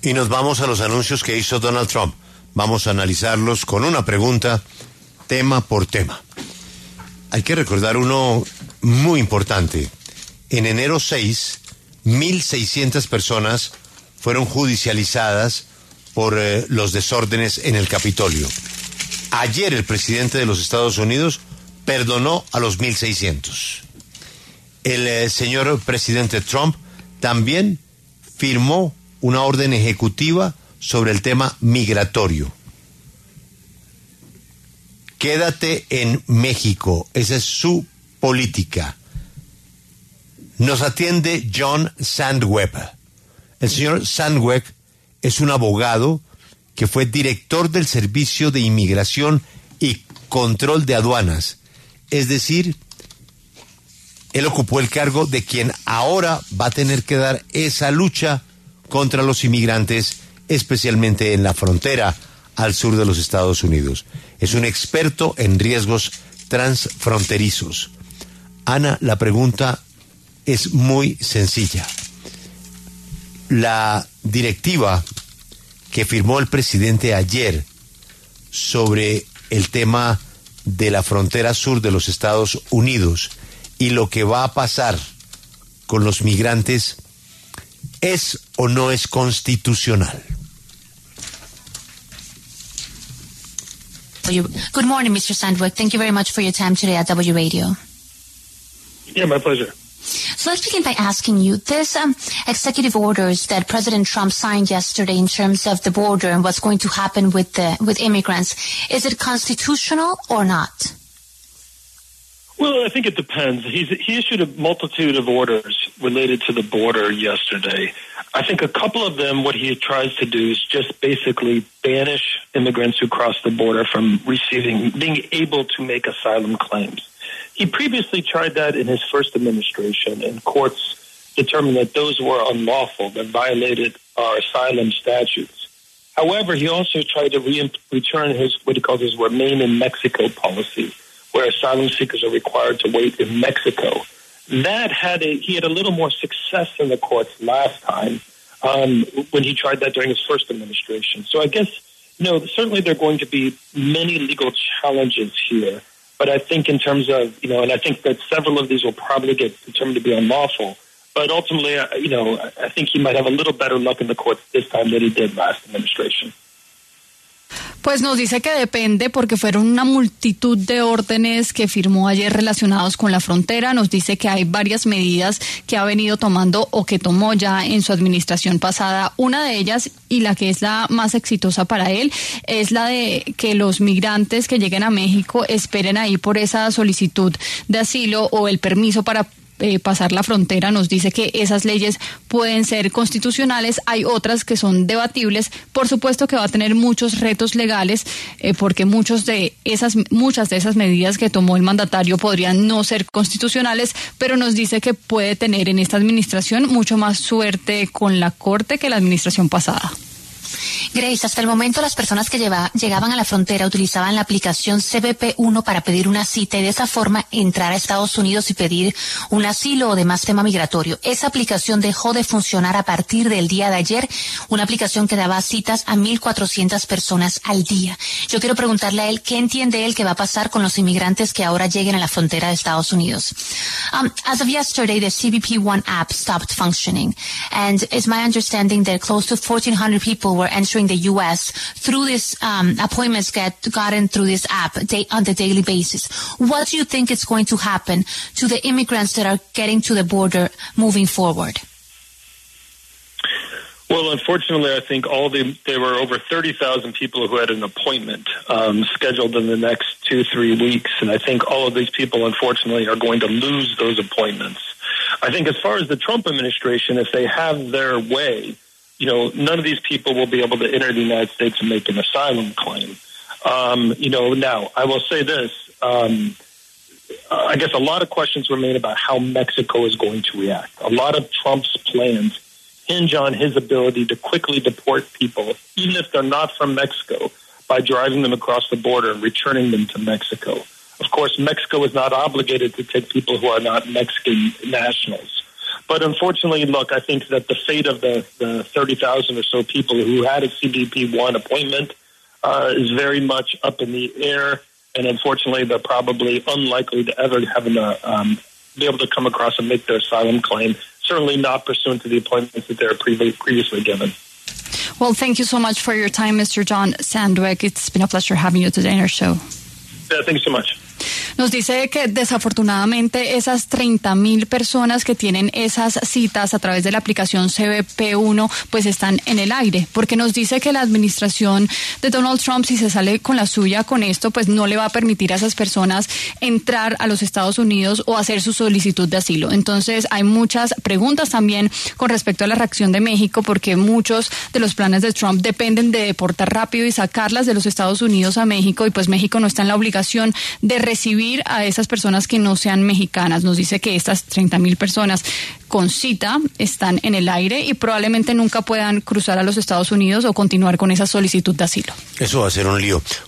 Y nos vamos a los anuncios que hizo Donald Trump. Vamos a analizarlos con una pregunta, tema por tema. Hay que recordar uno muy importante. En enero 6, 1.600 personas fueron judicializadas por los desórdenes en el Capitolio. Ayer el presidente de los Estados Unidos perdonó a los 1.600. El señor presidente Trump también firmó una orden ejecutiva sobre el tema migratorio. Quédate en México, esa es su política. Nos atiende John Sandweb. El señor Sandweb es un abogado que fue director del Servicio de Inmigración y Control de Aduanas. Es decir, él ocupó el cargo de quien ahora va a tener que dar esa lucha contra los inmigrantes, especialmente en la frontera al sur de los Estados Unidos. Es un experto en riesgos transfronterizos. Ana, la pregunta es muy sencilla. La directiva que firmó el presidente ayer sobre el tema de la frontera sur de los Estados Unidos y lo que va a pasar con los migrantes, ¿es o no es constitucional? Good morning, Mr. Sandwick. Thank you very much for your time today at W Radio. Yeah, my pleasure. So let's begin by asking you, this executive orders that President Trump signed yesterday in terms of the border and what's going to happen with immigrants, is it constitutional or not? Well, I think it depends. He issued a multitude of orders related to the border yesterday. I think a couple of them, what he tries to do is just basically banish immigrants who cross the border from being able to make asylum claims. He previously tried that in his first administration, and courts determined that those were unlawful, that violated our asylum statutes. However, he also tried to return his, what he calls his Remain in Mexico policy, where asylum seekers are required to wait in Mexico. That he had a little more success in the courts last time when he tried that during his first administration. So I guess, certainly there are going to be many legal challenges here. But I think in terms of, and I think that several of these will probably get determined to be unlawful. But ultimately, I think he might have a little better luck in the courts this time than he did last administration. Pues nos dice que depende porque fueron una multitud de órdenes que firmó ayer relacionados con la frontera. Nos dice que hay varias medidas que ha venido tomando o que tomó ya en su administración pasada. Una de ellas, y la que es la más exitosa para él, es la de que los migrantes que lleguen a México esperen ahí por esa solicitud de asilo o el permiso para pasar la frontera. Nos dice que esas leyes pueden ser constitucionales, hay otras que son debatibles. Por supuesto que va a tener muchos retos legales porque muchas de esas medidas que tomó el mandatario podrían no ser constitucionales, pero nos dice que puede tener en esta administración mucho más suerte con la Corte que la administración pasada. Grace, hasta el momento las personas que llegaban a la frontera utilizaban la aplicación CBP-1 para pedir una cita y de esa forma entrar a Estados Unidos y pedir un asilo o demás tema migratorio. Esa aplicación dejó de funcionar a partir del día de ayer, una aplicación que daba citas a 1,400 personas al día. Yo quiero preguntarle a él qué entiende él que va a pasar con los inmigrantes que ahora lleguen a la frontera de Estados Unidos. As of yesterday, the CBP-1 app stopped functioning, and it's my understanding that close to 1,400 people were entering the U.S. through this appointments gotten through this app on the daily basis. What do you think is going to happen to the immigrants that are getting to the border moving forward? Well, unfortunately, I think there were over 30,000 people who had an appointment scheduled in the next 2-3 weeks, and I think all of these people, unfortunately, are going to lose those appointments. I think as far as the Trump administration, if they have their way, none of these people will be able to enter the United States and make an asylum claim. Now, I will say this. I guess a lot of questions remain about how Mexico is going to react. A lot of Trump's plans hinge on his ability to quickly deport people, even if they're not from Mexico, by driving them across the border and returning them to Mexico. Of course, Mexico is not obligated to take people who are not Mexican nationals. But unfortunately, look, I think that the fate of the 30,000 or so people who had a CBP1 appointment is very much up in the air. And unfortunately, they're probably unlikely to ever be able to come across and make their asylum claim, certainly not pursuant to the appointments that they were previously given. Well, thank you so much for your time, Mr. John Sandwyk. It's been a pleasure having you today in our show. Yeah, thank you so much. Nos dice que desafortunadamente esas 30,000 personas que tienen esas citas a través de la aplicación CBP1 pues están en el aire, porque nos dice que la administración de Donald Trump, si se sale con la suya con esto, pues no le va a permitir a esas personas entrar a los Estados Unidos o hacer su solicitud de asilo. Entonces hay muchas preguntas también con respecto a la reacción de México, porque muchos de los planes de Trump dependen de deportar rápido y sacarlas de los Estados Unidos a México, y pues México no está en la obligación de recibir a esas personas que no sean mexicanas. Nos dice que estas 30,000 personas con cita están en el aire y probablemente nunca puedan cruzar a los Estados Unidos o continuar con esa solicitud de asilo. Eso va a ser un lío.